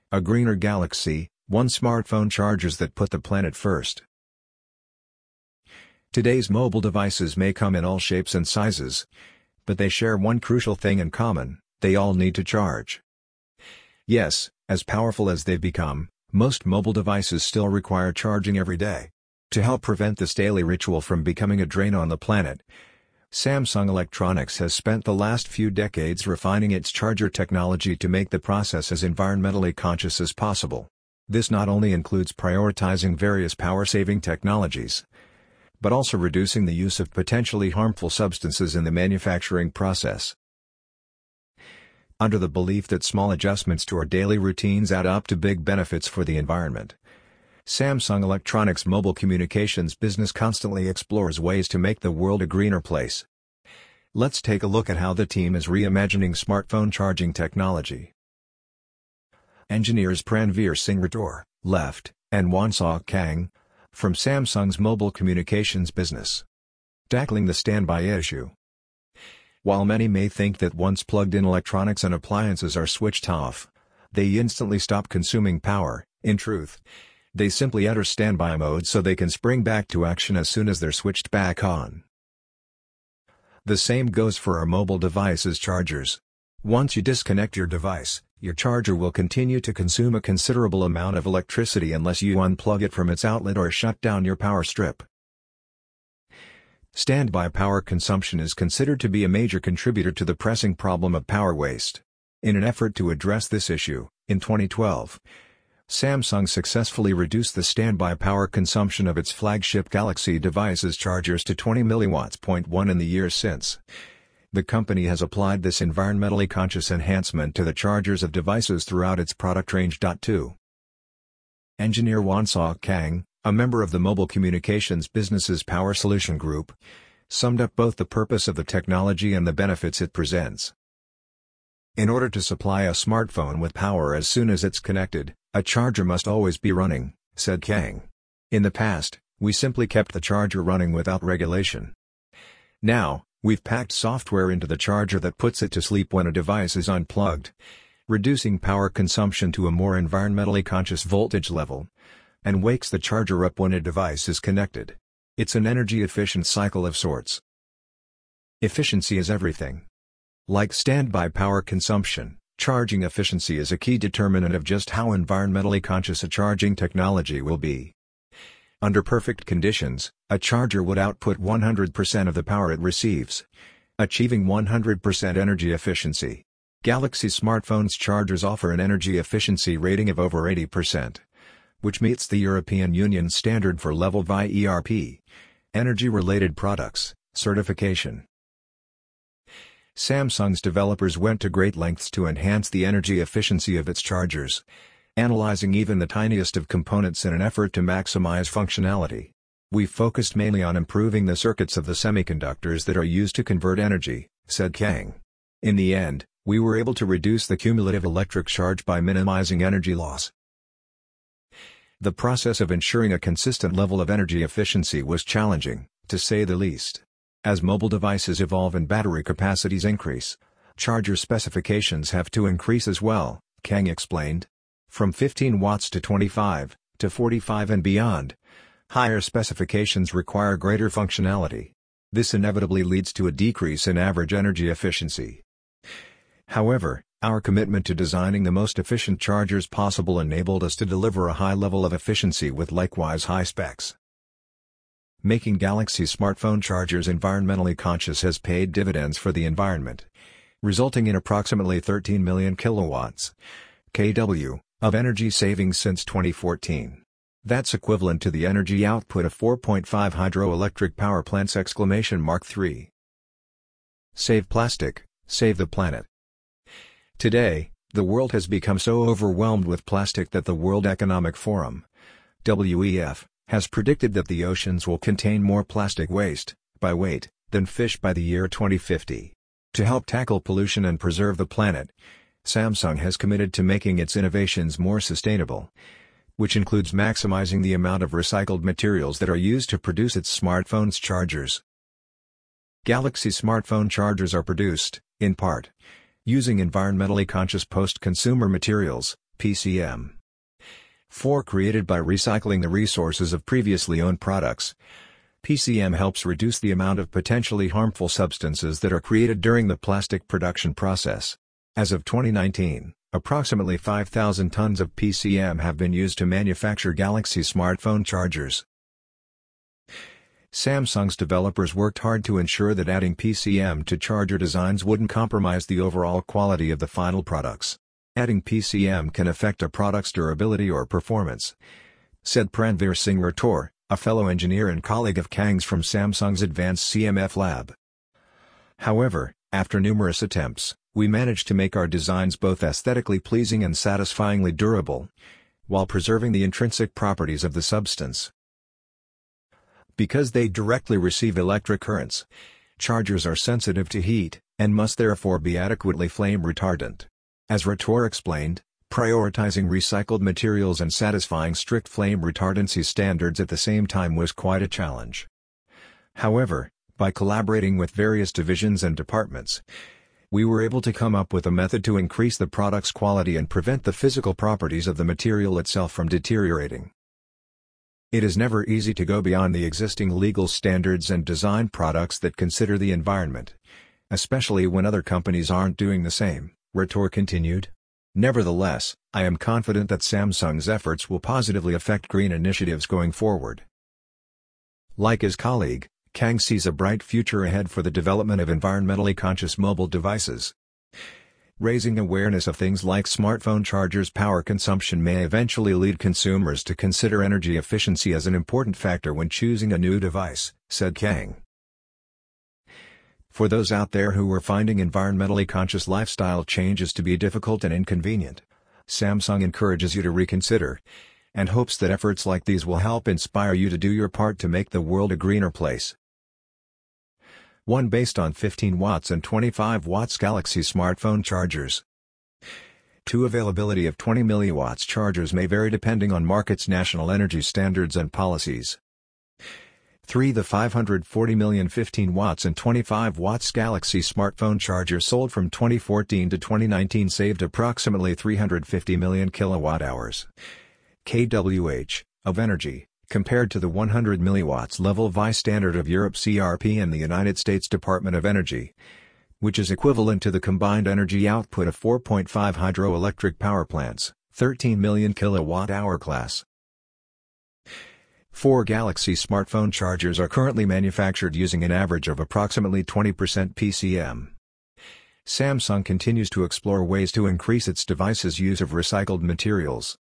A greener galaxy, one smartphone chargers that put the planet first. Today's mobile devices may come in all shapes and sizes, but they share one crucial thing in common: they all need to charge. Yes, as powerful as they've become, most mobile devices still require charging every day. To help prevent this daily ritual from becoming a drain on the planet, Samsung Electronics has spent the last few decades refining its charger technology to make the process as environmentally conscious as possible. This not only includes prioritizing various power-saving technologies, but also reducing the use of potentially harmful substances in the manufacturing process. Under the belief that small adjustments to our daily routines add up to big benefits for the environment, Samsung Electronics' mobile communications business constantly explores ways to make the world a greener place. Let's take a look at how the team is reimagining smartphone charging technology. Engineers Pranveer Singh Rathore, left, and Wonsok Kang, from Samsung's mobile communications business. Tackling the standby issue. While many may think that once plugged-in electronics and appliances are switched off, they instantly stop consuming power, in truth, they simply enter standby mode so they can spring back to action as soon as they're switched back on. The same goes for our mobile devices' chargers. Once you disconnect your device, your charger will continue to consume a considerable amount of electricity unless you unplug it from its outlet or shut down your power strip. Standby power consumption is considered to be a major contributor to the pressing problem of power waste. In an effort to address this issue, in 2012, Samsung successfully reduced the standby power consumption of its flagship Galaxy devices chargers to 20 mW. In the years since, the company has applied this environmentally conscious enhancement to the chargers of devices throughout its product range. 2. Engineer Wonsok Kang, a member of the mobile communications business's Power Solution Group, summed up both the purpose of the technology and the benefits it presents. In order to supply a smartphone with power as soon as it's connected, a charger must always be running, said Kang. In the past, we simply kept the charger running without regulation. Now, we've packed software into the charger that puts it to sleep when a device is unplugged, reducing power consumption to a more environmentally conscious voltage level, and wakes the charger up when a device is connected. It's an energy-efficient cycle of sorts. Efficiency is everything. Like standby power consumption, charging efficiency is a key determinant of just how environmentally conscious a charging technology will be. Under perfect conditions, a charger would output 100% of the power it receives, achieving 100% energy efficiency. Galaxy smartphones' chargers offer an energy efficiency rating of over 80%, which meets the European Union standard for Level 5 ERP, Energy-Related Products, certification. Samsung's developers went to great lengths to enhance the energy efficiency of its chargers, analyzing even the tiniest of components in an effort to maximize functionality. We focused mainly on improving the circuits of the semiconductors that are used to convert energy, said Kang. In the end, we were able to reduce the cumulative electric charge by minimizing energy loss. The process of ensuring a consistent level of energy efficiency was challenging, to say the least. As mobile devices evolve and battery capacities increase, charger specifications have to increase as well, Kang explained. From 15 watts to 25, to 45 and beyond, higher specifications require greater functionality. This inevitably leads to a decrease in average energy efficiency. However, our commitment to designing the most efficient chargers possible enabled us to deliver a high level of efficiency with likewise high specs. Making Galaxy smartphone chargers environmentally conscious has paid dividends for the environment, resulting in approximately 13 million kilowatts (kW) of energy savings since 2014. That's equivalent to the energy output of 4.5 hydroelectric power plants! 3. Save plastic, save the planet. Today, the world has become so overwhelmed with plastic that the World Economic Forum, WEF, has predicted that the oceans will contain more plastic waste, by weight, than fish by the year 2050. To help tackle pollution and preserve the planet, Samsung has committed to making its innovations more sustainable, which includes maximizing the amount of recycled materials that are used to produce its smartphones' chargers. Galaxy smartphone chargers are produced, in part, using environmentally conscious post-consumer materials, PCM. 4. Created by recycling the resources of previously owned products. PCM helps reduce the amount of potentially harmful substances that are created during the plastic production process. As of 2019, approximately 5,000 tons of PCM have been used to manufacture Galaxy smartphone chargers. Samsung's developers worked hard to ensure that adding PCM to charger designs wouldn't compromise the overall quality of the final products. Adding PCM can affect a product's durability or performance, said Pranveer Singh Rathore, a fellow engineer and colleague of Kang's from Samsung's advanced CMF lab. However, after numerous attempts, we managed to make our designs both aesthetically pleasing and satisfyingly durable, while preserving the intrinsic properties of the substance. Because they directly receive electric currents, chargers are sensitive to heat, and must therefore be adequately flame retardant. As Rathore explained, prioritizing recycled materials and satisfying strict flame retardancy standards at the same time was quite a challenge. However, by collaborating with various divisions and departments, we were able to come up with a method to increase the product's quality and prevent the physical properties of the material itself from deteriorating. It is never easy to go beyond the existing legal standards and design products that consider the environment, especially when other companies aren't doing the same, Rathore continued. Nevertheless, I am confident that Samsung's efforts will positively affect green initiatives going forward. Like his colleague, Kang sees a bright future ahead for the development of environmentally conscious mobile devices. Raising awareness of things like smartphone chargers' power consumption may eventually lead consumers to consider energy efficiency as an important factor when choosing a new device, said Kang. For those out there who are finding environmentally conscious lifestyle changes to be difficult and inconvenient, Samsung encourages you to reconsider, and hopes that efforts like these will help inspire you to do your part to make the world a greener place. 1. Based on 15 watts and 25 watts Galaxy smartphone chargers. 2. Availability of 20 mW chargers may vary depending on market's national energy standards and policies. 3. The 540 million 15 watts and 25 watts Galaxy smartphone charger sold from 2014 to 2019 saved approximately 350 million kilowatt-hours (kWh) of energy, compared to the 100 mW level VI standard of Europe CRP and the United States Department of Energy, which is equivalent to the combined energy output of 4.5 hydroelectric power plants, 13 million kilowatt-hour class. 4. Galaxy smartphone chargers are currently manufactured using an average of approximately 20% PCM. Samsung continues to explore ways to increase its devices' use of recycled materials.